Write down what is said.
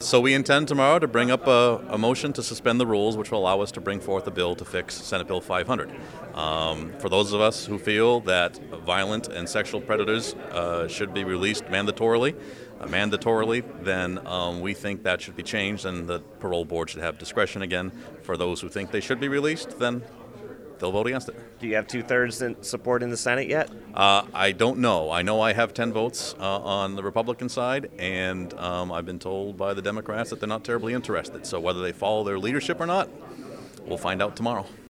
So we intend tomorrow to bring up a motion to suspend the rules, which will allow us to bring forth a bill to fix Senate Bill 500. For those of us who feel that violent and sexual predators should be released mandatorily, then we think that should be changed, and the parole board should have discretion again. For those who think they should be released, then they'll vote against it. Do you have 2/3 in support in the Senate yet? I don't know. I know I have 10 votes on the Republican side, and I've been told by the Democrats that they're not terribly interested. So whether they follow their leadership or not, we'll find out tomorrow.